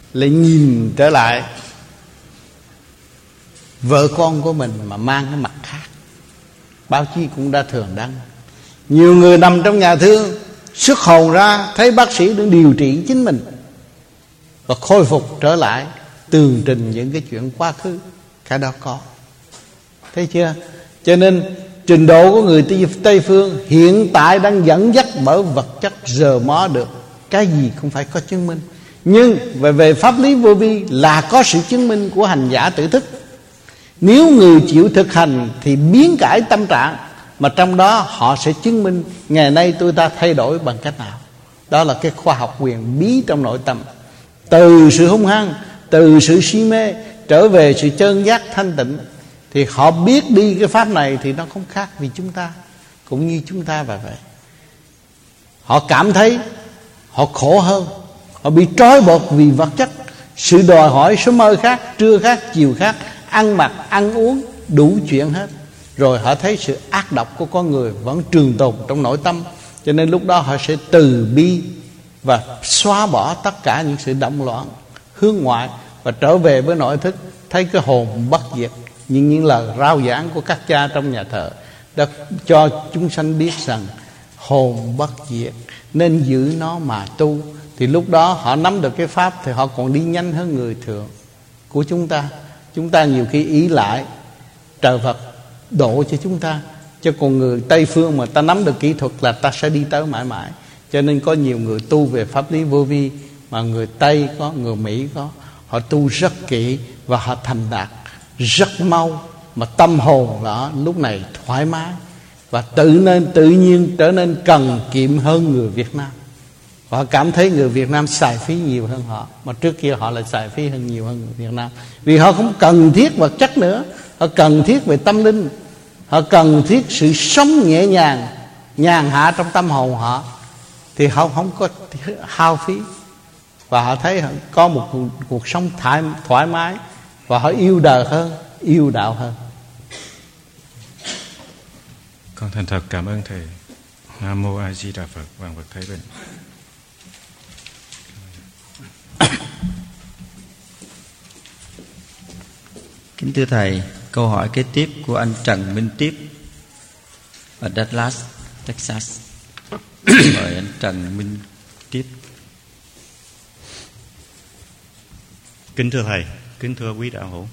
lại nhìn trở lại vợ con của mình mà mang cái mặt khác. Báo chí cũng đã thường đăng, nhiều người nằm trong nhà thương, xuất hồn ra thấy bác sĩ đang điều trị chính mình và khôi phục trở lại, tường trình những cái chuyện quá khứ. Cái đó có, thấy chưa? Cho nên trình độ của người Tây phương hiện tại đang dẫn dắt bởi vật chất rờ mó được. Cái gì cũng phải có chứng minh. Nhưng về pháp lý vô vi là có sự chứng minh của hành giả tự thức. Nếu người chịu thực hành thì biến cải tâm trạng, mà trong đó họ sẽ chứng minh ngày nay tôi ta thay đổi bằng cách nào. Đó là cái khoa học huyền bí trong nội tâm. Từ sự hung hăng, từ sự si mê trở về sự chân giác thanh tịnh, thì họ biết đi cái pháp này thì nó không khác vì chúng ta, cũng như chúng ta và vậy. Họ cảm thấy họ khổ hơn, họ bị trói buộc vì vật chất, sự đòi hỏi số mơ khác, trưa khác, chiều khác, ăn mặc, ăn uống, đủ chuyện hết. Rồi họ thấy sự ác độc của con người vẫn trường tồn trong nội tâm. Cho nên lúc đó họ sẽ từ bi và xóa bỏ tất cả những sự động loạn, hướng ngoại và trở về với nội thức, thấy cái hồn bất diệt. Nhưng những lời rao giảng của các cha trong nhà thờ đã cho chúng sanh biết rằng hồn bất diệt nên giữ nó mà tu. Thì lúc đó họ nắm được cái pháp thì họ còn đi nhanh hơn người thường của chúng ta. Chúng ta nhiều khi ý lại trời Phật độ cho chúng ta, chứ còn người Tây phương mà ta nắm được kỹ thuật là ta sẽ đi tới mãi mãi. Cho nên có nhiều người tu về pháp lý vô vi, mà người Tây có, người Mỹ có, họ tu rất kỹ và họ thành đạt rất mau, mà tâm hồn đó lúc này thoải mái và tự nhiên trở nên cần kiệm hơn người Việt Nam. Họ cảm thấy người Việt Nam xài phí nhiều hơn họ, mà trước kia họ lại xài phí nhiều hơn người Việt Nam. Vì họ không cần thiết vật chất nữa, họ cần thiết về tâm linh, họ cần thiết sự sống nhẹ nhàng, nhàn hạ trong tâm hồn họ, thì họ không có hao phí. Và họ thấy họ có một cuộc sống thoải mái, và họ yêu đời hơn, yêu đạo hơn. Con thành thật cảm ơn Thầy. Nam Mô A Di Đà Phật. Vạn vật thấy bình. Kính thưa Thầy, câu hỏi kế tiếp của anh Trần Minh Tiếp ở Dallas, Texas. Mời anh Trần Minh Tiếp. Kính thưa Thầy, kính thưa quý đạo hữu,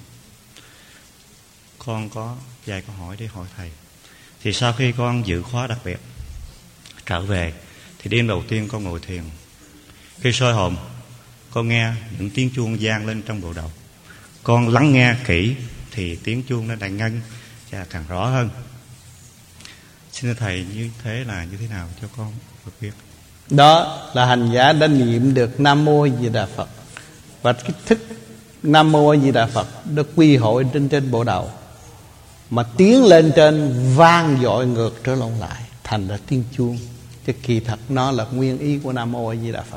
con có vài câu hỏi để hỏi Thầy. Thì sau khi con dự khóa đặc biệt trở về, thì đêm đầu tiên con ngồi thiền. Khi soi hồn, con nghe những tiếng chuông vang lên trong bộ đầu. Con lắng nghe kỹ thì tiếng chuông nó đang ngân và càng rõ hơn. Xin thưa Thầy, như thế là như thế nào cho con được biết? Đó là hành giả đã niệm được Nam Mô A Di Đà Phật, và cái thức Nam Mô A Di Đà Phật đã quy hội trên bộ đầu, mà tiến lên trên vang dội ngược trở lại thành ra tiếng chuông. Chứ kỳ thật nó là nguyên ý của Nam Mô A Di Đà Phật.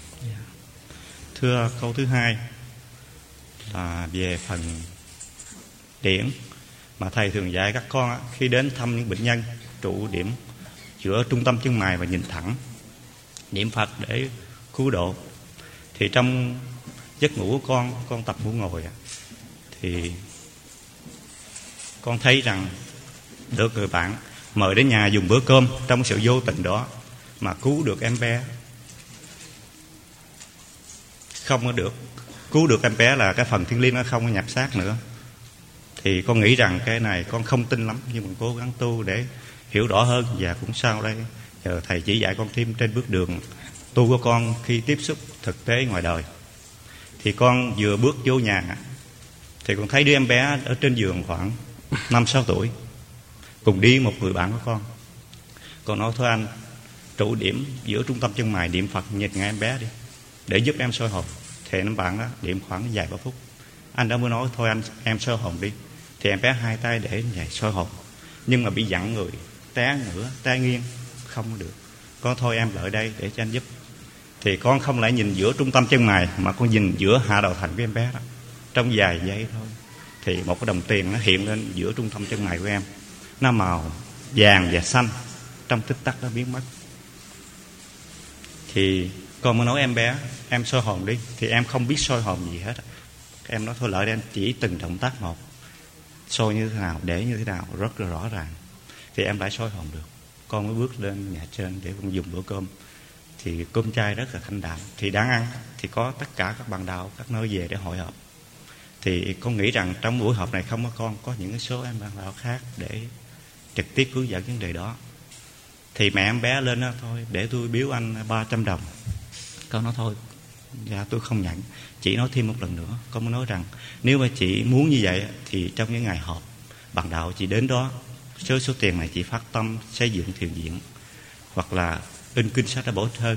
Thưa câu thứ hai là về phần điển mà Thầy thường dạy các con khi đến thăm những bệnh nhân, trụ điểm giữa trung tâm chân mày và nhìn thẳng, niệm Phật để cứu độ. Thì trong giấc ngủ của con tập ngủ ngồi, thì con thấy rằng được người bạn mời đến nhà dùng bữa cơm, trong sự vô tình đó mà cứu được em bé. Không có được cứu được em bé là cái phần thiêng liêng nó không có nhập xác nữa. Thì con nghĩ rằng cái này con không tin lắm, nhưng mà cố gắng tu để hiểu rõ hơn. Và cũng sau đây nhờ Thầy chỉ dạy con thêm trên bước đường tu của con khi tiếp xúc thực tế ngoài đời. Thì con vừa bước vô nhà thì con thấy đứa em bé ở trên giường khoảng 5-6 tuổi, cùng đi một người bạn của con. Con nói thôi anh trụ điểm giữa trung tâm chân mày niệm Phật nhịp ngay em bé đi để giúp em soi hồn. Thì anh bạn đó niệm khoảng vài ba phút, anh đã mới nói thôi anh em soi hồn đi. Thì em bé hai tay để vậy soi hồn, nhưng mà bị dặn người té ngửa té nghiêng không được. Con thôi em lợi đây để cho anh giúp. Thì con không lại nhìn giữa trung tâm chân mày, mà con nhìn giữa hạ đầu thành của em bé đó. Trong vài giây thôi thì một cái đồng tiền nó hiện lên giữa trung tâm chân mày của em, nó màu vàng và xanh, trong tích tắc nó biến mất. Thì Con mới nói em bé, em soi hồn đi. Thì em không biết soi hồn gì hết. Em nói thôi, lợi để em chỉ từng động tác một, soi như thế nào, để như thế nào rất là rõ ràng. Thì em đã soi hồn được. Con mới bước lên nhà trên để con dùng bữa cơm. Thì cơm chay rất là thanh đạm. Thì đang ăn thì có tất cả các bạn đạo các nơi về để hội họp. Thì con nghĩ rằng trong buổi họp này không có con, có những số em bạn đạo khác để trực tiếp hướng dẫn vấn đề đó. Thì mẹ em bé lên đó, thôi để tôi biếu anh 300 đồng. Con nói thôi, dạ tôi không nhận. Chị nói thêm một lần nữa. Con mới nói rằng nếu mà chị muốn như vậy thì trong những ngày họp bạn đạo chị đến đó, số tiền này chị phát tâm xây dựng thiền viện, hoặc là in kinh sách đã bổ hơn.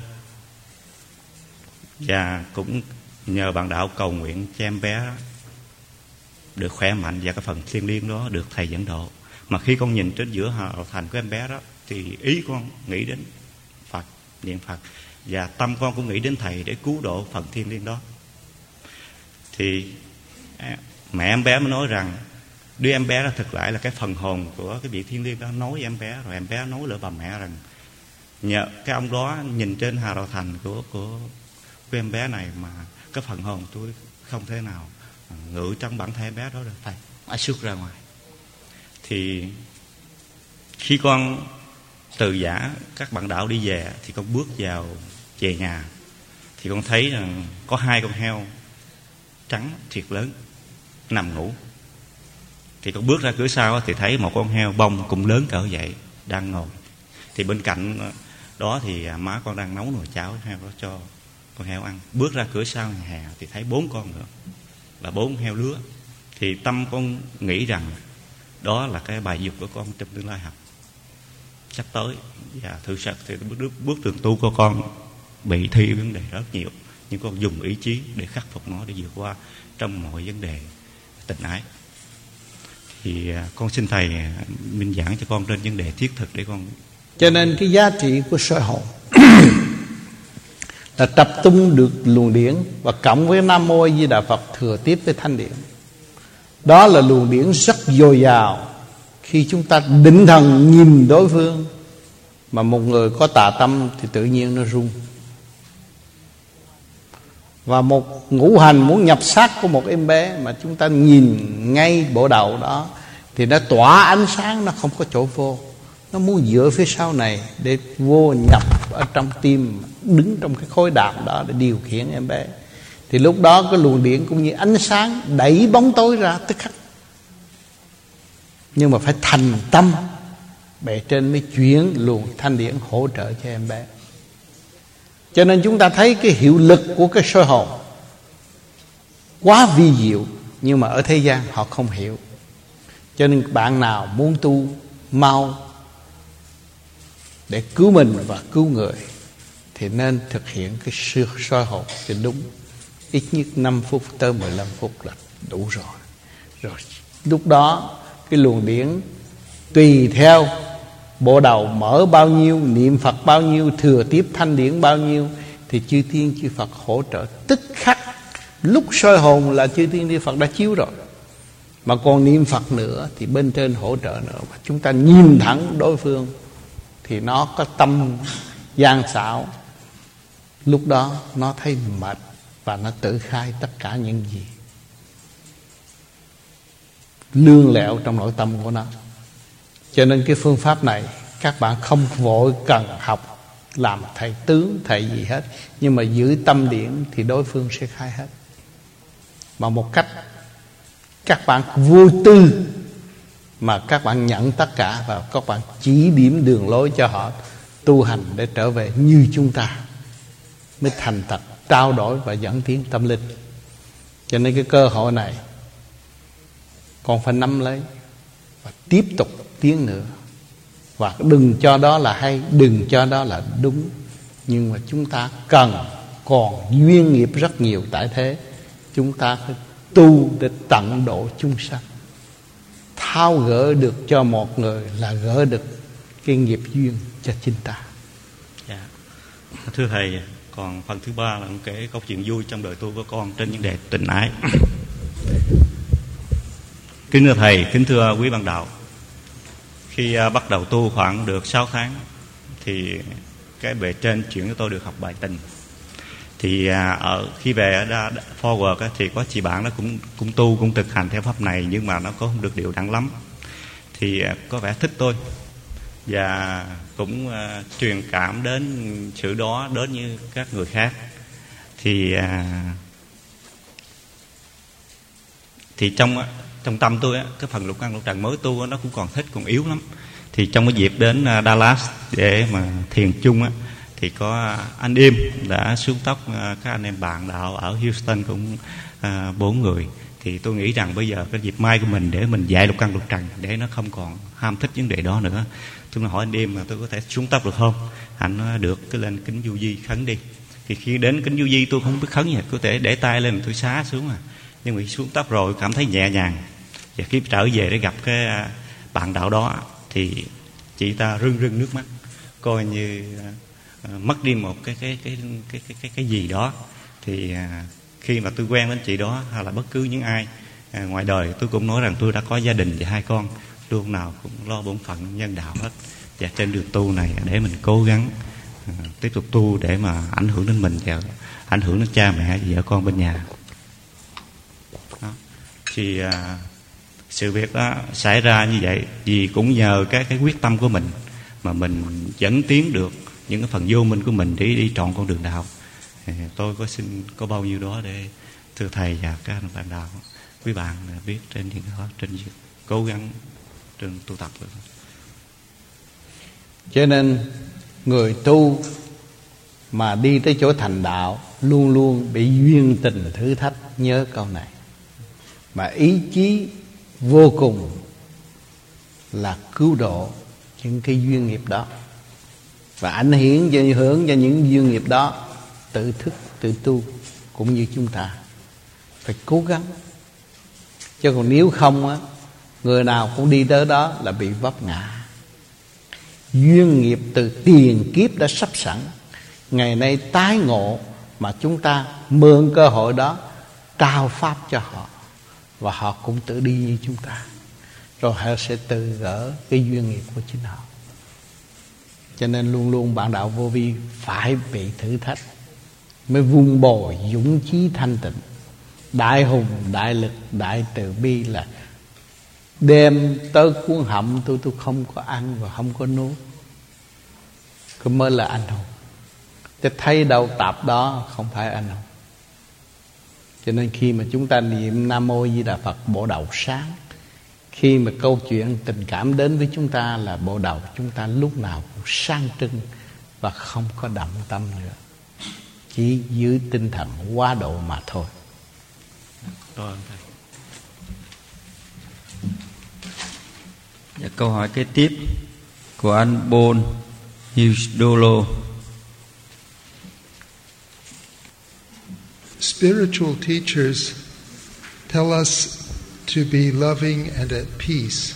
Và cũng nhờ bạn đạo cầu nguyện cho em bé đó được khỏe mạnh, và cái phần thiêng liêng đó được thầy dẫn độ. Mà khi con nhìn trên giữa hào thành của em bé đó, thì ý con nghĩ đến Phật, niệm Phật, và tâm con cũng nghĩ đến thầy để cứu độ phần thiêng liêng đó. Thì mẹ em bé mới nói rằng đứa em bé đó thực lại là cái phần hồn của cái vị thiêng liêng đó nói với em bé. Rồi em bé nói lại bà mẹ rằng nhờ cái ông đó nhìn trên hào đạo thành của em bé này mà cái phần hồn tôi không thể nào ngự trong bản thể em bé đó được, thầy phải xuất ra ngoài. Thì khi con từ giả các bạn đạo đi về thì con bước về nhà thì con thấy rằng có 2 con heo trắng thiệt lớn nằm ngủ. Thì con bước ra cửa sau thì thấy một con heo bông cũng lớn cỡ vậy đang ngồi. Thì bên cạnh đó thì má con đang nấu nồi cháo heo đó cho con heo ăn. Bước ra cửa sau nhà hè thì thấy 4 con nữa, là 4 heo lứa. Thì tâm con nghĩ rằng đó là cái bài dục của con trong tương lai học sắp tới. Và thực sự thì bước đường tu của con bị thi vấn đề rất nhiều, nhưng con dùng ý chí để khắc phục nó, để vượt qua trong mọi vấn đề tình ái. Thì con xin thầy minh giảng cho con trên vấn đề thiết thực để con. Cho nên cái giá trị của soi hồn là tập trung được luồng điển và cộng với Nam Mô A Di Đà Phật thừa tiếp với thanh điển. Đó là luồng điển rất dồi dào. Khi chúng ta định thần nhìn đối phương, mà một người có tà tâm thì tự nhiên nó rung. Và một ngũ hành muốn nhập xác của một em bé mà chúng ta nhìn ngay bộ đầu đó thì nó tỏa ánh sáng, nó không có chỗ vô. Nó muốn dựa phía sau này để vô nhập ở trong tim, đứng trong cái khối đàm đó để điều khiển em bé. Thì lúc đó cái luồng điện cũng như ánh sáng đẩy bóng tối ra tức khắc. Nhưng mà phải thành tâm, bề trên mới chuyển luồng thanh điển hỗ trợ cho em bé. Cho nên chúng ta thấy cái hiệu lực của cái soi hồn quá vi diệu, nhưng mà ở thế gian họ không hiểu. Cho nên bạn nào muốn tu mau để cứu mình và cứu người thì nên thực hiện cái soi hồn cho đúng. Ít nhất 5 phút tới 15 phút là đủ rồi. Rồi lúc đó cái luồng điển tùy theo bộ đầu mở bao nhiêu, niệm Phật bao nhiêu, thừa tiếp thanh điển bao nhiêu, thì chư thiên chư Phật hỗ trợ tức khắc. Lúc soi hồn là chư thiên chư Phật đã chiếu rồi, mà còn niệm Phật nữa thì bên trên hỗ trợ nữa. Và chúng ta nhìn thẳng đối phương thì nó có tâm gian xảo. Lúc đó nó thấy mệt và nó tự khai tất cả những gì lương lẹo trong nội tâm của nó. Cho nên cái phương pháp này các bạn không vội cần học làm thầy tướng thầy gì hết, nhưng mà giữ tâm điển thì đối phương sẽ khai hết. Mà một cách các bạn vô tư mà các bạn nhận tất cả, và các bạn chỉ điểm đường lối cho họ tu hành để trở về như chúng ta, mới thành thật trao đổi và dẫn tiến tâm linh. Cho nên cái cơ hội này con phải nắm lấy và tiếp tục tiến nữa. Và đừng cho đó là hay, đừng cho đó là đúng, nhưng mà chúng ta cần còn duyên nghiệp rất nhiều tại thế. Chúng ta phải tu để tận độ chúng sanh. Tháo gỡ được cho một người là gỡ được cái nghiệp duyên cho chính ta. Dạ. Thưa thầy, còn phần thứ 3 là kể câu chuyện vui trong đời tu của con trên vấn đề tình ái. Kính thưa thầy, kính thưa quý bạn đạo, khi bắt đầu tu khoảng được 6 tháng thì cái bề trên chuyển cho tôi được học bài tình. Thì khi về ở Forward thì có chị bạn nó cũng tu, cũng thực hành theo pháp này, nhưng mà nó có không được đều đặn lắm. Thì có vẻ thích tôi và cũng truyền cảm đến sự đó đến như các người khác. Thì trong tâm tôi cái phần lục căn lục trần mới tu nó cũng còn thích, còn yếu lắm. Thì trong cái dịp đến Dallas để mà thiền chung thì có anh Im đã xuống tóc các anh em bạn đạo ở Houston cũng 4 người. Thì tôi nghĩ rằng bây giờ cái dịp mai của mình để mình dạy lục căn lục trần để nó không còn ham thích vấn đề đó nữa. Tôi hỏi anh Im là tôi có thể xuống tóc được không? Anh nói được, cứ lên kính du di khấn đi. Thì khi đến kính du di tôi không biết khấn gì, có thể để tay lên tôi xá xuống nhưng mà xuống tóc rồi cảm thấy nhẹ nhàng. Và khi trở về để gặp cái bạn đạo đó thì chị ta rưng rưng nước mắt, coi như mất đi một cái gì đó. Thì khi mà tôi quen đến chị đó hay là bất cứ những ai ngoài đời, tôi cũng nói rằng tôi đã có gia đình và 2 con, lúc nào cũng lo bổn phận nhân đạo hết. Và trên đường tu này để mình cố gắng tiếp tục tu để mà ảnh hưởng đến mình và ảnh hưởng đến cha mẹ và vợ con bên nhà đó. Thì sự việc đó xảy ra như vậy vì cũng nhờ cái quyết tâm của mình mà mình dẫn tiến được những cái phần vô minh của mình để đi trọn con đường đạo. Tôi có bao nhiêu đó để thưa thầy và các anh bạn đạo, quý bạn biết trên những đó, trên cố gắng trên tu tập. Cho nên người tu mà đi tới chỗ thành đạo luôn luôn bị duyên tình thử thách, nhớ câu này. Mà ý chí vô cùng là cứu độ những cái duyên nghiệp đó và ảnh hưởng cho những duyên nghiệp đó tự thức, tự tu cũng như chúng ta. Phải cố gắng. Chứ còn nếu không người nào cũng đi tới đó là bị vấp ngã. Duyên nghiệp từ tiền kiếp đã sắp sẵn, ngày nay tái ngộ mà chúng ta mượn cơ hội đó trao pháp cho họ, và họ cũng tự đi như chúng ta, rồi họ sẽ tự gỡ cái duyên nghiệp của chính họ. Cho nên luôn luôn bạn đạo vô vi phải bị thử thách mới vun bồi dũng chí thanh tịnh. Đại hùng, đại lực, đại từ bi là đem tới cuốn họng tôi không có ăn và không có nuốt, cái mới là anh hùng. Chứ thấy đâu tạp đó không phải anh hùng. Cho nên khi mà chúng ta niệm Nam Mô Di Đà Phật bộ đầu sáng, khi mà câu chuyện tình cảm đến với chúng ta là bộ đầu chúng ta lúc nào cũng sang trưng và không có đậm tâm nữa, chỉ giữ tinh thần quá độ mà thôi. Và câu hỏi kế tiếp của anh Bon Hughdolo. Spiritual teachers tell us to be loving and at peace.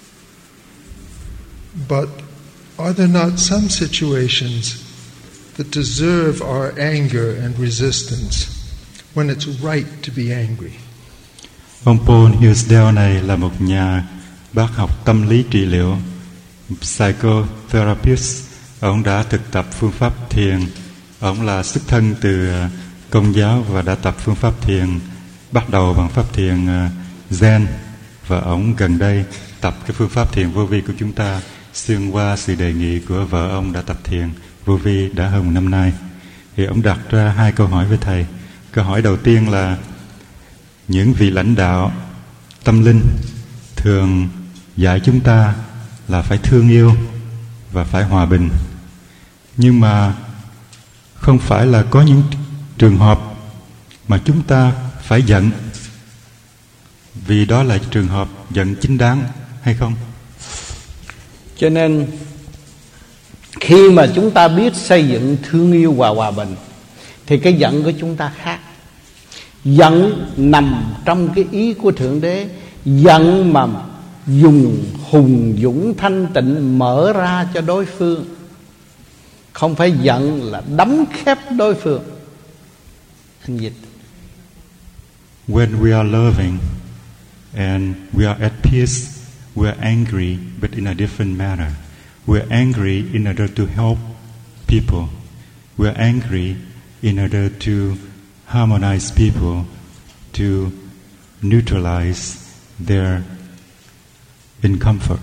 But are there not some situations that deserve our anger and resistance when it's right to be angry? Ông Paul Hughdale này là một nhà bác học tâm lý trị liệu, psychotherapist. Ông đã thực tập phương pháp thiền. Ông là xuất thân từ Công giáo và đã tập phương pháp thiền, bắt đầu bằng pháp thiền Zen, và ông gần đây tập cái phương pháp thiền vô vi của chúng ta xuyên qua sự đề nghị của vợ ông đã tập thiền vô vi đã hơn 1 năm nay. Thì ông đặt ra 2 câu hỏi với thầy. Câu hỏi đầu tiên là những vị lãnh đạo tâm linh thường dạy chúng ta là phải thương yêu và phải hòa bình, nhưng mà không phải là có những trường hợp mà chúng ta phải giận, vì đó là trường hợp giận chính đáng hay không? Cho nên khi mà chúng ta biết xây dựng thương yêu và hòa bình thì cái giận của chúng ta khác. Giận nằm trong cái ý của Thượng Đế, giận mà dùng hùng dũng thanh tịnh mở ra cho đối phương, không phải giận là đóng khép đối phương. Anh dịch. When we are loving and we are at peace, we are angry but in a different manner. We are angry in order to help people. We are angry in order to harmonize people, to neutralize their discomfort.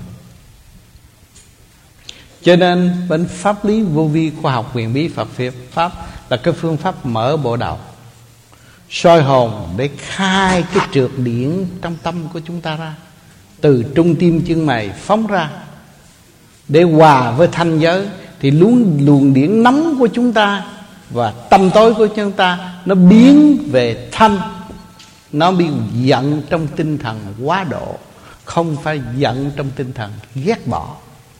Cho nên bên pháp lý vô vi khoa học huyền bí Phật pháp là cái phương pháp mở bộ đầu, soi hồn để khai cái trượt điển trong tâm của chúng ta ra, từ trung tim chân mày phóng ra để hòa với thanh giới. Thì luồng điển nóng của chúng ta và tâm tối của chúng ta nó biến về thanh. Nó bị giận trong tinh thần quá độ, không phải giận trong tinh thần ghét bỏ.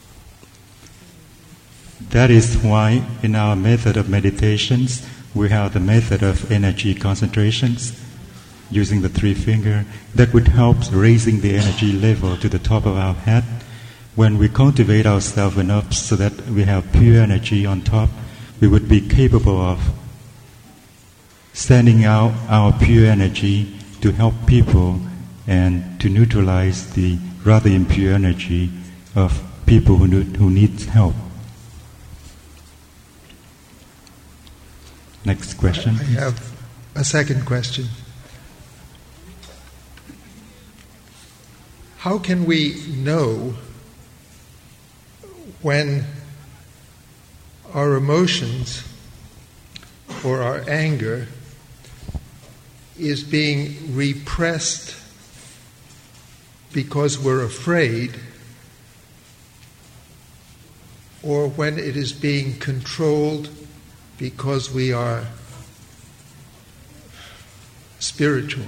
That is why in our method of meditations we have the method of energy concentrations using the three finger that would help raising the energy level to the top of our head. When we cultivate ourselves enough so that we have pure energy on top, we would be capable of sending out our pure energy to help people and to neutralize the rather impure energy of people who need help. Next question. I have a second question. How can we know when our emotions or our anger is being repressed because we're afraid, or when it is being controlled because we are spiritual?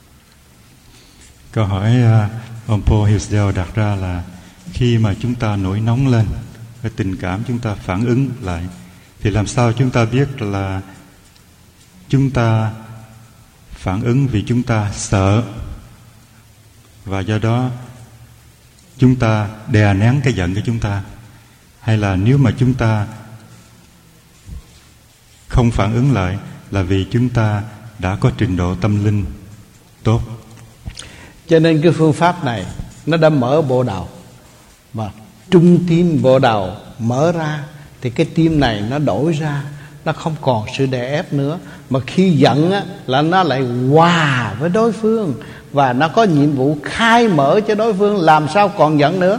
Câu hỏi ông Paul Hillsdale đặt ra là khi mà chúng ta nổi nóng lên, cái tình cảm chúng ta phản ứng lại, thì làm sao chúng ta biết là chúng ta phản ứng vì chúng ta sợ, và do đó chúng ta đè nén cái giận của chúng ta, hay là nếu mà chúng ta không phản ứng lại là vì chúng ta đã có trình độ tâm linh tốt. Cho nên cái phương pháp này nó đã mở bộ đầu, mà trung tim bộ đầu mở ra thì cái tim này nó đổi ra, nó không còn sự đè ép nữa, mà khi giận á, là nó lại hòa với đối phương và nó có nhiệm vụ khai mở cho đối phương, làm sao còn giận nữa.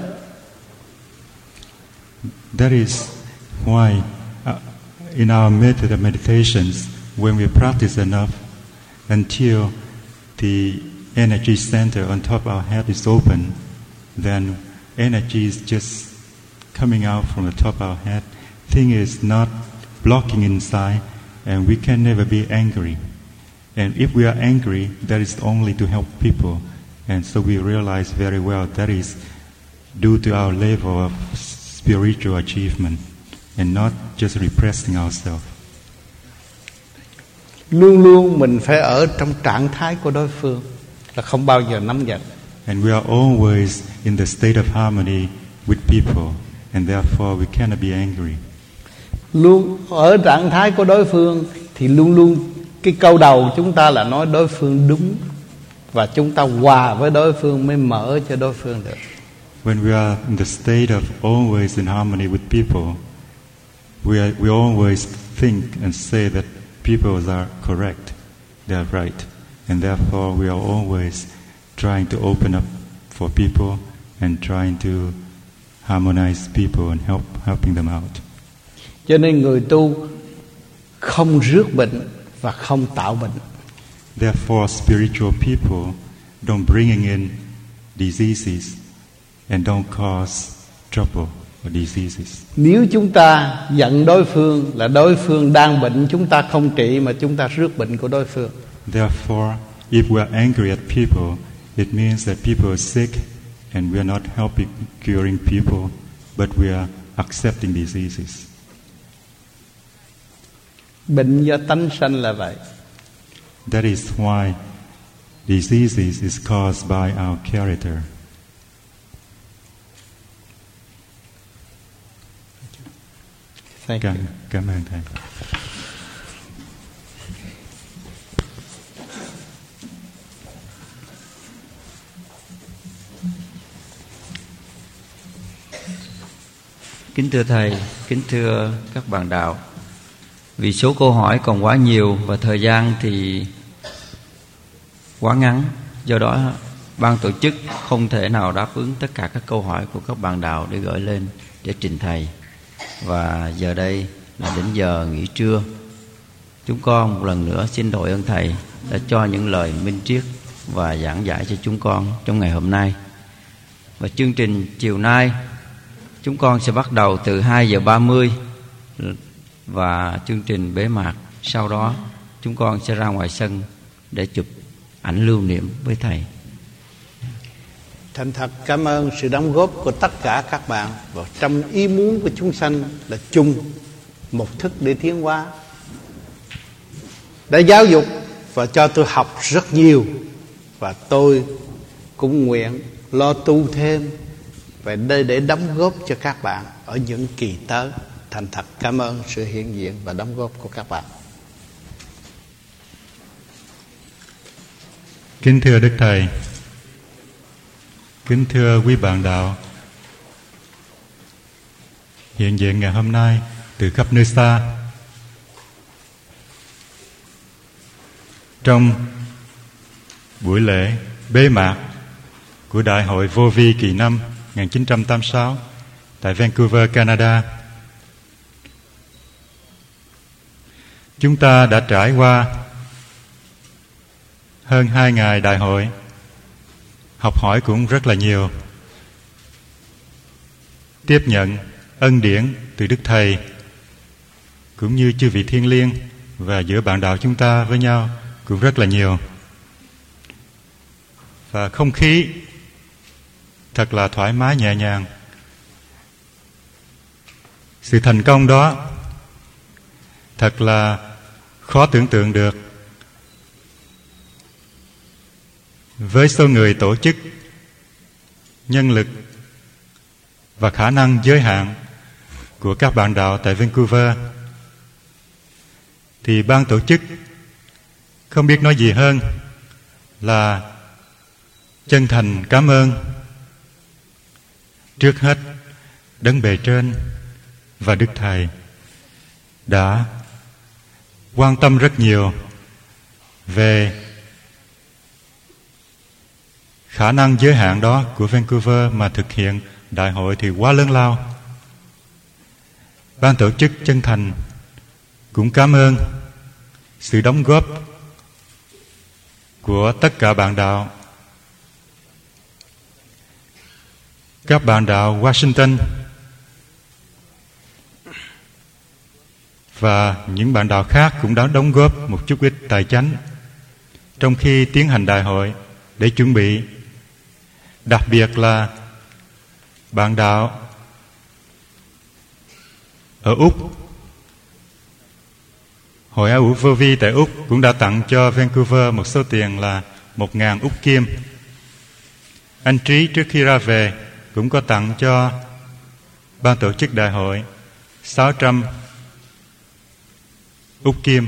That is why in our method of meditations, when we practice enough until the energy center on top of our head is open, then energy is just coming out from the top of our head. Thing is not blocking inside, and we can never be angry. And if we are angry, that is only to help people. And so we realize very well that is due to our level of spiritual achievement and not just repressing ourselves. Luôn luôn mình phải ở trong trạng thái của đối phương, là không bao giờ nắm giận. And we are always in the state of harmony with people, and therefore we cannot be angry. Luôn ở trạng thái của đối phương thì luôn luôn cái câu đầu chúng ta là nói đối phương đúng, và chúng ta hòa với đối phương mới mở cho đối phương được. When we are in the state of always in harmony with people, we always think and say that people are correct, they are right, and therefore we are always trying to open up for people and trying to harmonize people and helping them out. Cho nên người tu không rước bệnh và không tạo bệnh. Therefore, spiritual people don't bring in diseases and don't cause trouble or diseases. Nếu chúng ta giận đối phương là đối phương đang bệnh, chúng ta không trị mà chúng ta rước bệnh của đối phương. Therefore, if we are angry at people, it means that people are sick and we are not helping curing people, but we are accepting diseases. Bệnh do tánh sanh là vậy. That is why diseases is caused by our character. Cảm ơn thầy. Kính thưa thầy, kính thưa các bạn đạo, Vì số câu hỏi còn quá nhiều và thời gian thì quá ngắn, do đó ban tổ chức không thể nào đáp ứng tất cả các câu hỏi của các bạn đạo để gửi lên để trình thầy. Và giờ đây là đến giờ nghỉ trưa. Chúng con một lần nữa xin đội ơn thầy đã cho những lời minh triết và giảng giải cho chúng con trong ngày hôm nay. Và chương trình chiều nay chúng con sẽ bắt đầu từ 2:30 và chương trình bế mạc. Sau đó chúng con sẽ ra ngoài sân để chụp ảnh lưu niệm với thầy. Thành thật cảm ơn sự đóng góp của tất cả các bạn vào trong ý muốn của chúng sanh là chung một thức để tiến hóa. Đã giáo dục và cho tôi học rất nhiều, và tôi cũng nguyện lo tu thêm về đây để đóng góp cho các bạn ở những kỳ tới. Thành thật cảm ơn sự hiện diện và đóng góp của các bạn. Kính thưa Đức Thầy, kính thưa quý bạn đạo hiện diện ngày hôm nay từ khắp nơi xa. Trong buổi lễ bế mạc của Đại hội Vô Vi kỳ 5 1986 tại Vancouver, Canada, chúng ta đã trải qua hơn 2 ngày đại hội, học hỏi cũng rất là nhiều, tiếp nhận ân điển từ Đức Thầy cũng như chư vị thiên liêng, và giữa bạn đạo chúng ta với nhau cũng rất là nhiều. Và không khí thật là thoải mái nhẹ nhàng. Sự thành công đó thật là khó tưởng tượng được. Với số người tổ chức, nhân lực và khả năng giới hạn của các bạn đạo tại Vancouver, thì ban tổ chức không biết nói gì hơn là chân thành cảm ơn trước hết Đấng Bề Trên và Đức Thầy đã quan tâm rất nhiều về khả năng giới hạn đó của Vancouver mà thực hiện đại hội thì quá lớn lao. Ban tổ chức chân thành cũng cảm ơn sự đóng góp của tất cả bạn đạo. Các bạn đạo Washington và những bạn đạo khác cũng đã đóng góp một chút ít tài chánh trong khi tiến hành đại hội để chuẩn bị. Đặc biệt là bạn đạo ở Úc, Hội Áo Ủ Vô Vi tại Úc cũng đã tặng cho Vancouver một số tiền là 1.000 Úc Kim. Anh Trí trước khi ra về cũng có tặng cho ban tổ chức đại hội 600 Úc Kim.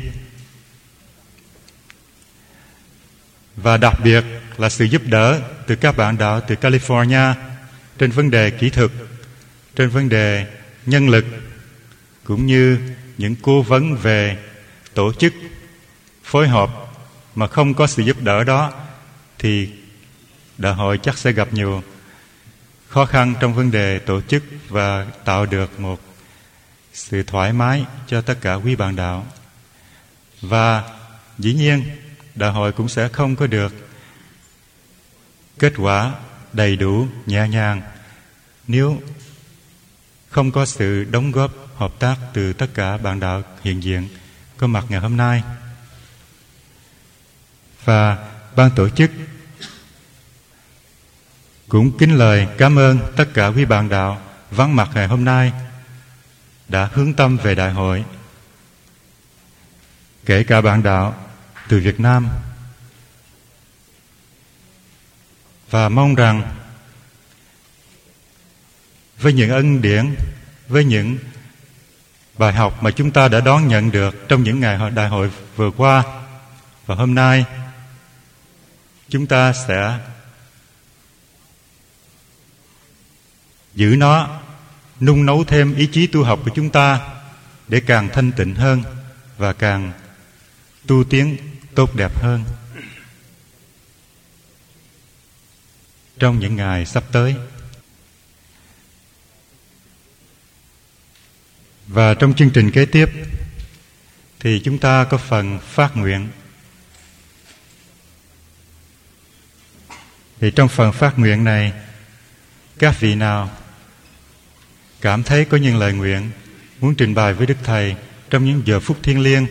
Và đặc biệt là sự giúp đỡ từ các bạn đạo từ California trên vấn đề kỹ thuật, trên vấn đề nhân lực, cũng như những cố vấn về tổ chức, phối hợp. Mà không có sự giúp đỡ đó thì đại hội chắc sẽ gặp nhiều khó khăn trong vấn đề tổ chức và tạo được một sự thoải mái cho tất cả quý bạn đạo. Và dĩ nhiên đại hội cũng sẽ không có được kết quả đầy đủ, nhẹ nhàng nếu không có sự đóng góp hợp tác từ tất cả bạn đạo hiện diện có mặt ngày hôm nay. Và ban tổ chức cũng kính lời cảm ơn tất cả quý bạn đạo vắng mặt ngày hôm nay đã hướng tâm về đại hội, kể cả bạn đạo từ Việt Nam. Và mong rằng với những ân điển, với những bài học mà chúng ta đã đón nhận được trong những ngày đại hội vừa qua và hôm nay, chúng ta sẽ giữ nó, nung nấu thêm ý chí tu học của chúng ta để càng thanh tịnh hơn và càng tu tiến tốt đẹp hơn trong những ngày sắp tới. Và trong chương trình kế tiếp thì chúng ta có phần phát nguyện. Thì trong phần phát nguyện này, các vị nào cảm thấy có những lời nguyện muốn trình bày với Đức Thầy trong những giờ phút thiêng liêng,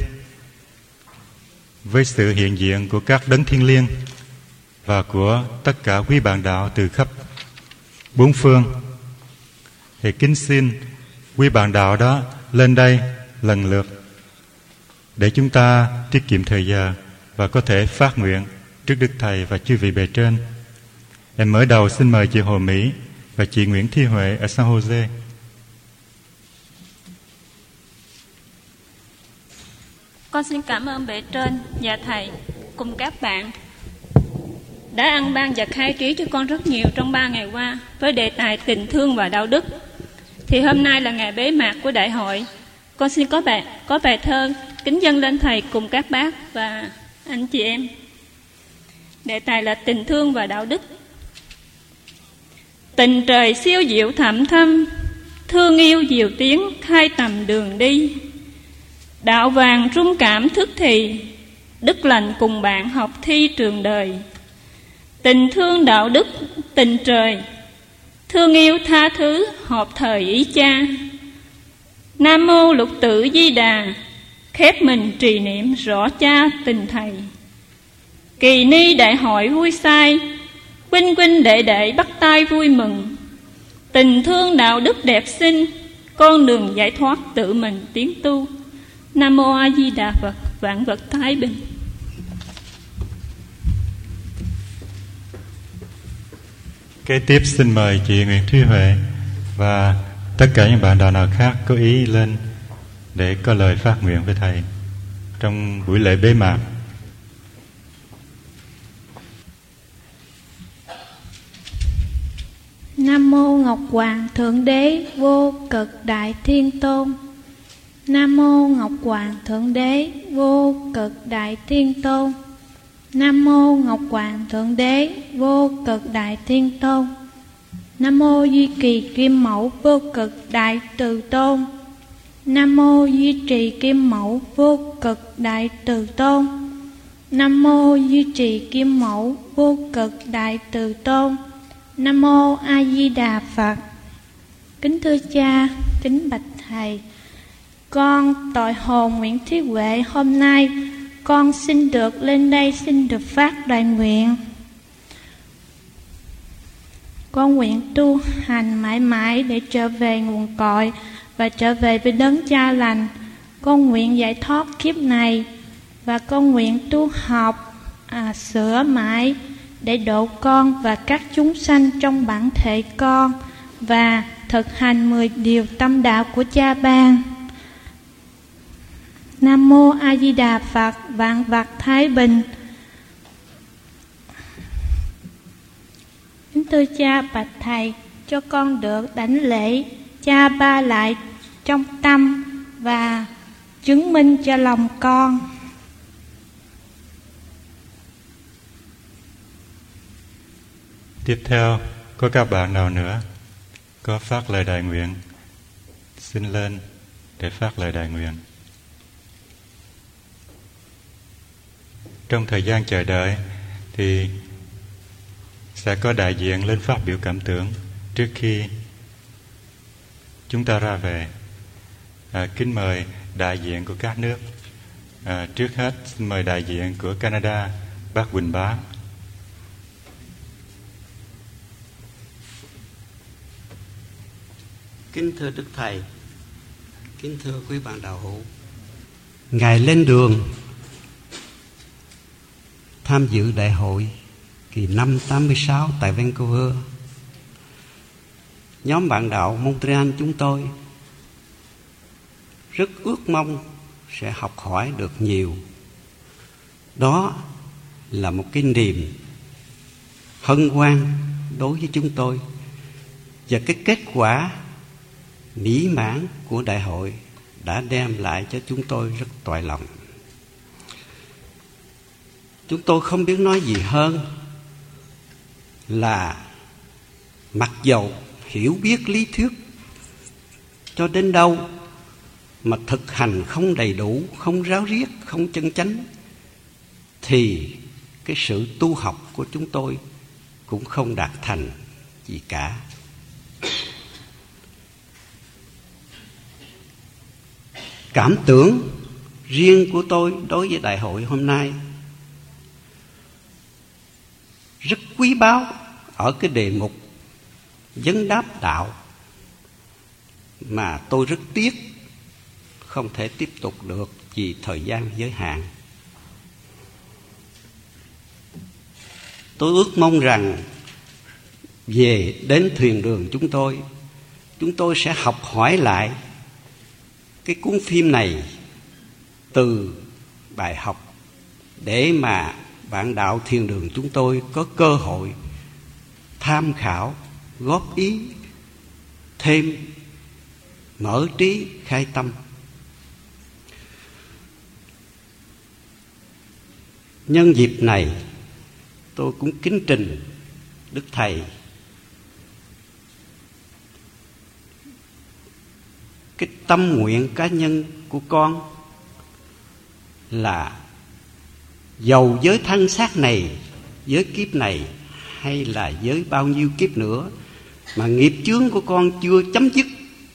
với sự hiện diện của các đấng thiêng liêng và của tất cả quý bạn đạo từ khắp bốn phương, thì kính xin quý bạn đạo đó lên đây lần lượt để chúng ta tiết kiệm thời giờ và có thể phát nguyện trước Đức Thầy và chư vị bề trên. Em mở đầu xin mời chị Hồ Mỹ và chị Nguyễn Thi Huệ ở San Jose. Con xin cảm ơn bề trên và thầy cùng các bạn đã ăn ban và khai trí cho con rất nhiều trong 3 ngày qua với đề tài tình thương và đạo đức. Thì hôm nay là ngày bế mạc của đại hội. Con xin có bài thơ kính dâng lên thầy cùng các bác và anh chị em. Đề tài là tình thương và đạo đức. Tình trời siêu diệu thẳm thâm, thương yêu diệu tiếng khai tầm đường đi. Đạo vàng rung cảm thức thì, đức lành cùng bạn học thi trường đời. Tình thương đạo đức tình trời, thương yêu tha thứ hợp thời ý cha. Nam mô Lục Tự Di Đà, khép mình trì niệm rõ cha tình thầy. Kỳ ni đại hội vui say, huynh huynh đệ đệ bắt tay vui mừng. Tình thương đạo đức đẹp xinh, con đường giải thoát tự mình tiến tu. Nam mô A Di Đà Phật, vạn vật thái bình. Kế tiếp xin mời chị Nguyễn Thúy Huệ và tất cả những bạn đạo nào khác có ý lên để có lời phát nguyện với thầy trong buổi lễ bế mạc. Nam mô Ngọc Hoàng Thượng Đế Vô Cực Đại Thiên Tôn. Nam mô Ngọc Hoàng Thượng Đế Vô Cực Đại Thiên Tôn. Nam mô Ngọc Hoàng Thượng Đế Vô Cực Đại Thiên Tôn. Nam mô Duy Kỳ Kim Mẫu Vô Cực Đại Từ Tôn. Nam mô Duy Trì Kim Mẫu Vô Cực Đại Từ Tôn. Nam mô Duy Trì Kim Mẫu Vô Cực Đại Từ Tôn. Nam mô A Di Đà Phật. Kính thưa cha, kính bạch thầy, con tội hồn Nguyễn Thúy Huệ hôm nay con xin được lên đây xin được phát đại nguyện. Con nguyện tu hành mãi mãi để trở về nguồn cội và trở về với đấng cha lành. Con nguyện giải thoát kiếp này và con nguyện tu học sửa mãi để độ con và các chúng sanh trong bản thể con và thực hành 10 điều tâm đạo của cha ban. Nam mô A Di Đà Phật, vạn vật thái bình. Kính thưa cha bạch thầy, cho con được đảnh lễ cha ba lại trong tâm và chứng minh cho lòng con. Tiếp theo, có các bạn nào nữa có phát lời đại nguyện? Xin lên để phát lời đại nguyện. Trong thời gian chờ đợi thì sẽ có đại diện lên phát biểu cảm tưởng trước khi chúng ta ra về. Kính mời đại diện của các nước. Trước hết xin mời đại diện của Canada, bác Quỳnh Bá. Kính thưa Đức Thầy, kính thưa quý bạn đạo hữu, Ngài lên đường tham dự đại hội kỳ năm 86 tại Vancouver. Nhóm bạn đạo Montreal chúng tôi rất ước mong sẽ học hỏi được nhiều. Đó là một cái niềm hân hoan đối với chúng tôi. Và cái kết quả mỹ mãn của đại hội đã đem lại cho chúng tôi rất toại lòng. Chúng tôi không biết nói gì hơn là mặc dầu hiểu biết lý thuyết cho đến đâu mà thực hành không đầy đủ, không ráo riết, không chân chánh, thì cái sự tu học của chúng tôi cũng không đạt thành gì cả. Cảm tưởng riêng của tôi đối với đại hội hôm nay rất quý báu ở cái đề mục vấn đáp đạo, mà tôi rất tiếc không thể tiếp tục được vì thời gian giới hạn. Tôi ước mong rằng về đến thuyền đường chúng tôi sẽ học hỏi lại cái cuốn phim này từ bài học, để mà bạn đạo thiên đường chúng tôi có cơ hội tham khảo, góp ý thêm, mở trí khai tâm. Nhân dịp này tôi cũng kính trình Đức Thầy cái tâm nguyện cá nhân của con là dầu với thân xác này, với kiếp này, hay là với bao nhiêu kiếp nữa mà nghiệp chướng của con chưa chấm dứt,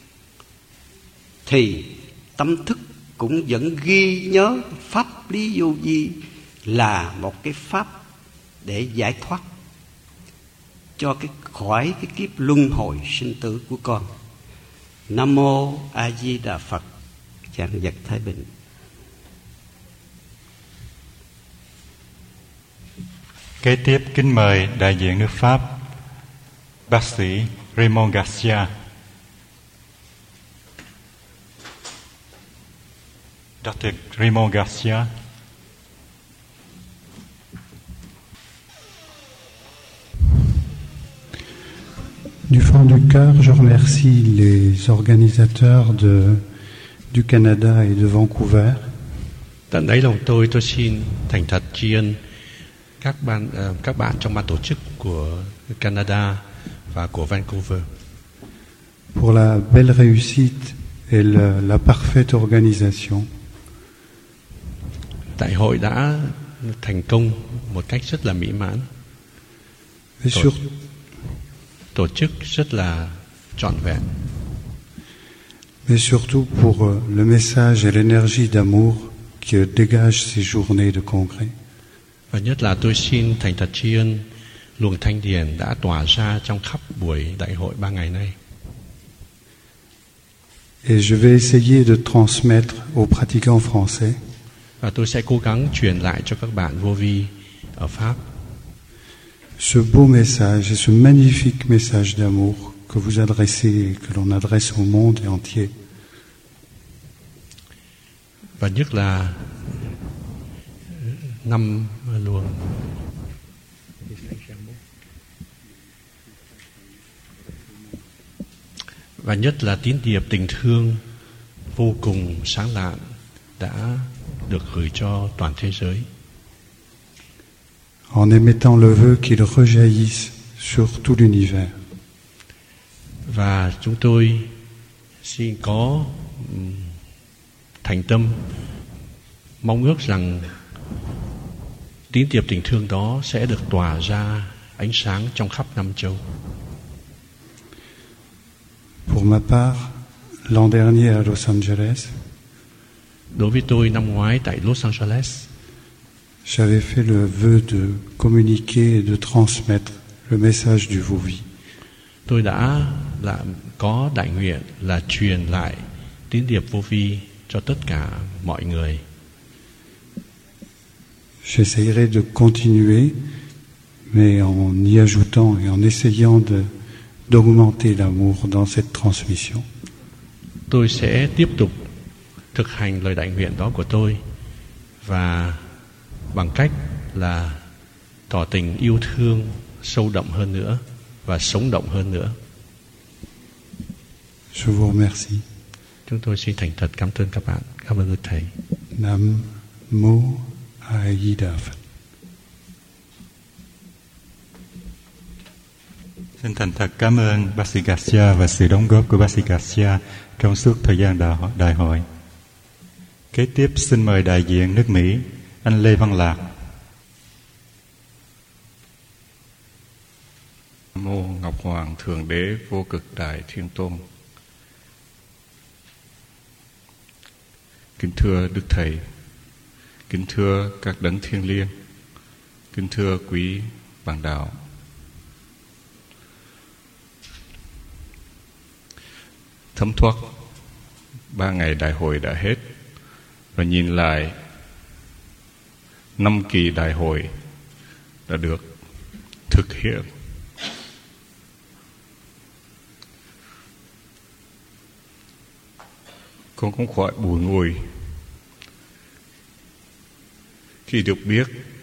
thì tâm thức cũng vẫn ghi nhớ pháp lý vô vi là một cái pháp để giải thoát cho khỏi cái kiếp luân hồi sinh tử của con. Nam mô A Di Đà Phật. Chàng vật thái bình. Kế tiếp kính mời đại diện nước Pháp, bác sĩ Raymond Garcia. Dr. Raymond Garcia. Du fond du cœur, je remercie les organisateurs du Canada et de Vancouver. Tận đáy lòng tôi xin thành thật tri ân các bạn trong ban tổ chức của Canada và của Vancouver. Pour la belle réussite et la parfaite organisation. Đại hội đã thành công một cách rất là mỹ mãn. Tổ chức rất là trọn vẹn. Mais surtout pour le message et l'énergie d'amour qui dégage ces journées de congrès. Và nhất là tôi xin thành thật tri ân luồng thanh điển đã tỏa ra trong khắp buổi đại hội 3 ngày nay. Et je vais essayer de transmettre aux pratiquants français. Và tôi sẽ cố gắng truyền lại cho các bạn vô vi ở Pháp ce beau message et ce magnifique message d'amour que vous adressez et que l'on adresse au monde entier. Và nhất là 5 luồng và nhất là tín điệp tình thương vô cùng sáng lạn đã được gửi cho toàn thế giới. En émettant le vœu qu'il rejaillisse sur tout l'univers. Và chúng tôi xin có thành tâm mong ước rằng tín điệp tình thương đó sẽ được tỏa ra ánh sáng trong khắp năm châu. Pour ma part, l'an dernier à Los Angeles, đối với tôi năm ngoái tại Los Angeles, j'avais fait le vœu de communiquer et de transmettre le message du vô vi. Tôi đã có đại nguyện là truyền lại tín điệp vô vi cho tất cả mọi người. J'essayerai de continuer, mais en y ajoutant et en essayant d'augmenter l'amour dans cette transmission. Tôi sẽ tiếp tục thực hành lời đại nguyện đó của tôi và bằng cách là tỏ tình yêu thương sâu đậm hơn nữa và sống động hơn nữa. Je vous remercie. Chúng tôi xin thành thật cảm ơn các bạn. Cảm ơn Đức Thầy. Nam Mô A Di Đà Phật. Xin thành thật cảm ơn bác sĩ Garcia và sự đóng góp của bác sĩ Garcia trong suốt thời gian đại hội. Kế tiếp xin mời đại diện nước Mỹ, anh Lê Văn Lạc. Nam mô Ngọc Hoàng Thượng Đế Vô Cực Đại Thiên Tôn. Kính thưa Đức Thầy, kính thưa các đấng thiêng liêng, kính thưa quý bạn đạo. Thấm thoát 3 ngày đại hội đã hết, và nhìn lại 5 kỳ đại hội đã được thực hiện. Con không khỏi buồn ngùi khi được biết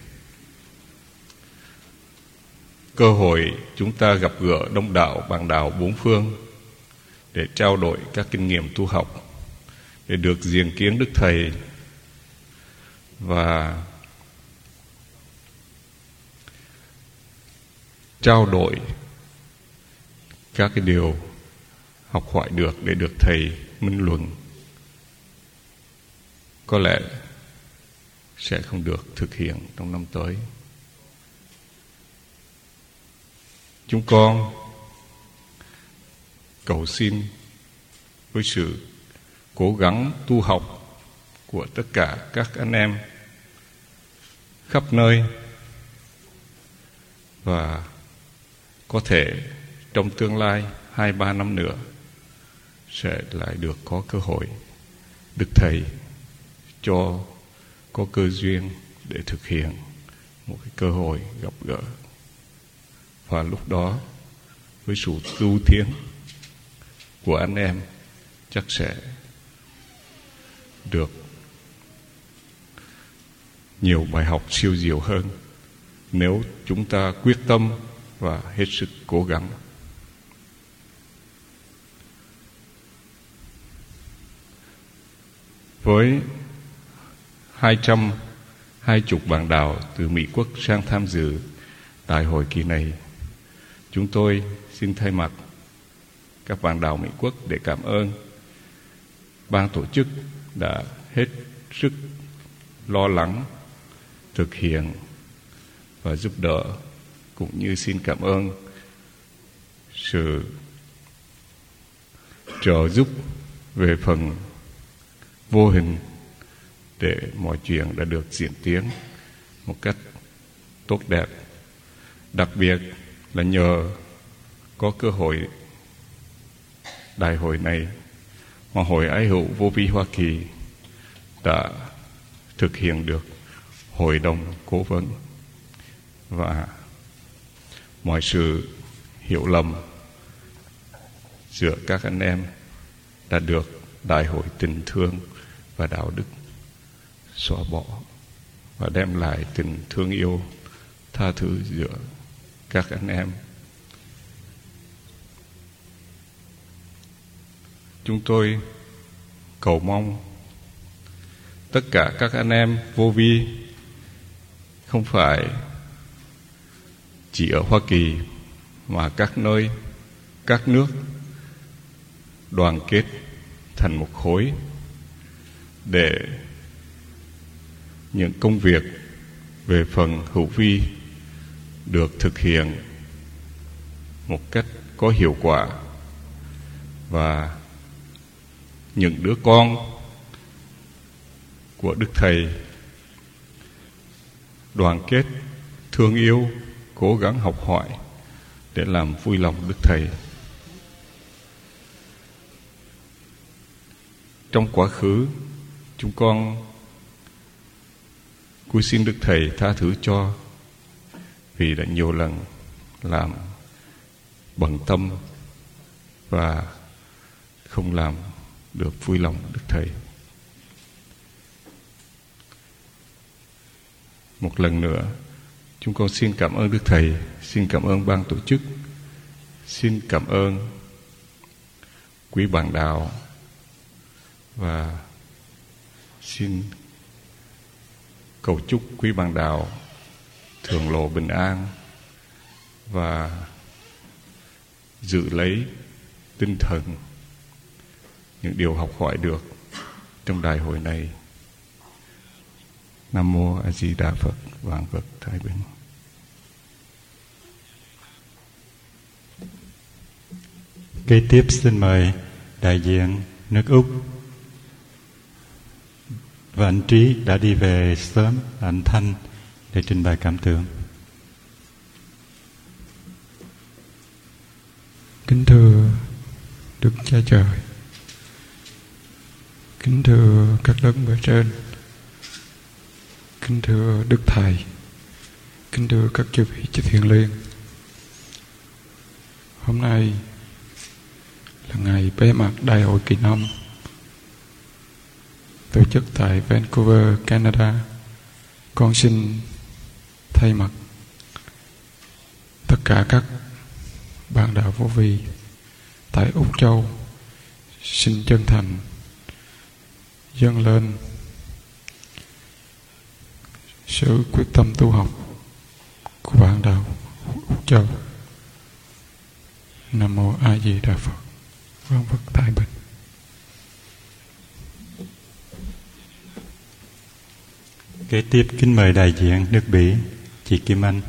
cơ hội chúng ta gặp gỡ đông đảo bạn đạo bốn phương để trao đổi các kinh nghiệm tu học, để được diện kiến Đức Thầy và trao đổi các cái điều học hỏi được để được Thầy minh luận. Có lẽ sẽ không được thực hiện trong năm tới. Chúng con cầu xin với sự cố gắng tu học của tất cả các anh em khắp nơi, và có thể trong tương lai 2-3 năm nữa sẽ lại được có cơ hội Đức Thầy cho có cơ duyên để thực hiện một cái cơ hội gặp gỡ. Và lúc đó với sự tu tiến của anh em chắc sẽ được nhiều bài học siêu diệu hơn nếu chúng ta quyết tâm và hết sức cố gắng. Với 220 bạn đạo từ Mỹ Quốc sang tham dự đại hội kỳ này, chúng tôi xin thay mặt các bạn đạo Mỹ Quốc để cảm ơn ban tổ chức đã hết sức lo lắng, thực hiện và giúp đỡ, cũng như xin cảm ơn sự trợ giúp về phần vô hình để mọi chuyện đã được diễn tiến một cách tốt đẹp. Đặc biệt là nhờ có cơ hội đại hội này mà Hội Ái Hữu Vô Vi Hoa Kỳ đã thực hiện được hội đồng cố vấn, và mọi sự hiểu lầm giữa các anh em đã được đại hội tình thương và đạo đức xóa bỏ và đem lại tình thương yêu tha thứ giữa các anh em. Chúng tôi cầu mong tất cả các anh em vô vi, không phải chỉ ở Hoa Kỳ mà các nơi, các nước, đoàn kết thành một khối để những công việc về phần hữu vi được thực hiện một cách có hiệu quả, và những đứa con của Đức Thầy đoàn kết, thương yêu, cố gắng học hỏi để làm vui lòng Đức Thầy. Trong quá khứ, chúng con cúi xin Đức Thầy tha thứ cho, vì đã nhiều lần làm bận tâm và không làm được vui lòng Đức Thầy. Một lần nữa, chúng con xin cảm ơn Đức Thầy, xin cảm ơn ban tổ chức, xin cảm ơn quý bạn đạo và xin cầu chúc quý bạn đạo thường lộ bình an và giữ lấy tinh thần những điều học hỏi được trong đại hội này. Nam mô A Di Đà Phật. Vạn vật thái bình. Kế tiếp xin mời đại diện nước Úc và anh Trí đã đi về sớm, anh Thanh, để trình bày cảm tưởng. Kính thưa Đức Cha Trời, kính thưa các đấng bề trên, kính thưa Đức Thầy, kính thưa các chư vị chư thiện liêng. Hôm nay là ngày bế mạc Đại hội Kỳ 5 tổ chức tại Vancouver, Canada. Con xin thay mặt tất cả các bạn đạo vô vi tại Úc Châu xin chân thành dâng lên sự quyết tâm tu học của bạn đạo Úc Châu. Nam mô A Di Đà Phật. Vạn vật thái bình. Kế tiếp kính mời đại diện nước Bỉ, chị Kim Anh.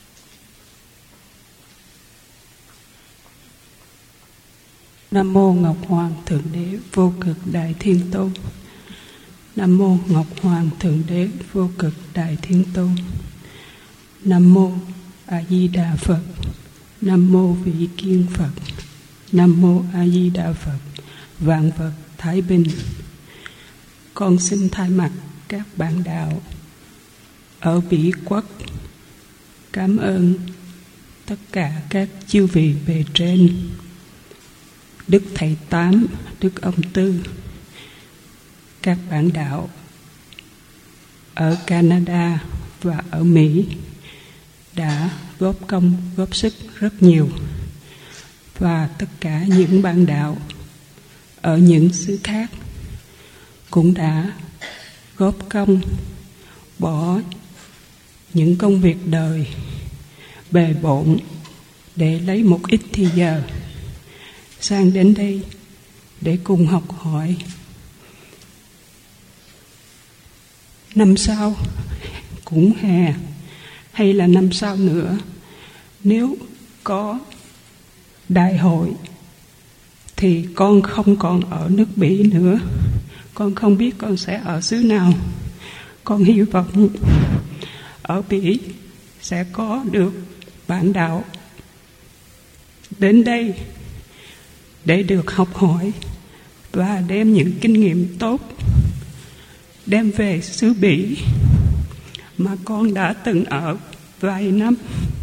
Nam mô Ngọc Hoàng Thượng Đế Vô Cực Đại Thiên Tôn. Nam mô Ngọc Hoàng Thượng Đế Vô Cực Đại Thiên Tôn. Nam mô A Di Đà Phật. Nam mô Vị Kiên Phật. Nam mô A Di Đà Phật. Vạn vật thái bình. Con xin thay mặt các bạn đạo ở Bỉ Quốc cảm ơn tất cả các chư vị bề trên, Đức Thầy Tám, Đức ông Tư, các bạn đạo ở Canada và ở Mỹ đã góp công góp sức rất nhiều, và tất cả những bạn đạo ở những xứ khác cũng đã góp công bỏ những công việc đời bề bộn để lấy một ít thì giờ sang đến đây để cùng học hỏi. Năm sau cũng hè hay là năm sau nữa, nếu có đại hội thì con không còn ở nước Bỉ nữa. Con không biết con sẽ ở xứ nào. Con hy vọng ở Bỉ sẽ có được bạn đạo đến đây để được học hỏi và đem những kinh nghiệm tốt đem về xứ Bỉ mà con đã từng ở vài năm.